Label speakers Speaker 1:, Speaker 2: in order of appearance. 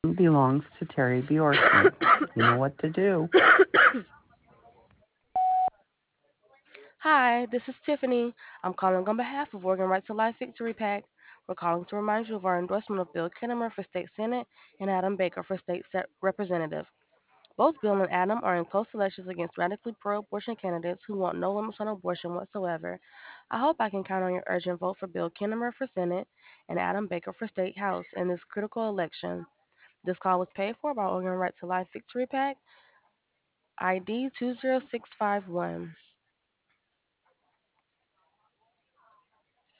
Speaker 1: belongs to Terry Bjorkman. You know what to do.
Speaker 2: Hi, this is Tiffany. I'm calling on behalf of Oregon Right to Life Victory PAC. We're calling to remind you of our endorsement of Bill Kinnamer for State Senate and Adam Baker for State Representative. Both Bill and Adam are in close elections against radically pro abortion candidates who want no limits on abortion whatsoever. I hope I can count on your urgent vote for Bill Kinnamer for Senate and Adam Baker for State House in this critical election. This call was paid for by Oregon Right to Life Victory PAC, ID 20651.